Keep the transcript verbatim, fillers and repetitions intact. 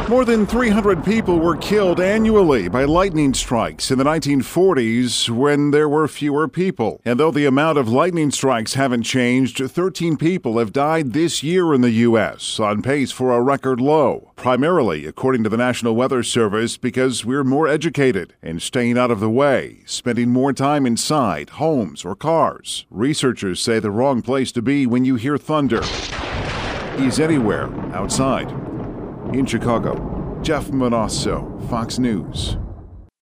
More than three hundred people were killed annually by lightning strikes in the nineteen forties when there were fewer people. And though the amount of lightning strikes haven't changed, thirteen people have died this year in the U S, on pace for a record low. Primarily, according to the National Weather Service, because we're more educated and staying out of the way, spending more time inside homes or cars. Researchers say the wrong place to be when you hear thunder is anywhere outside. In Chicago, Jeff Monosso, Fox News.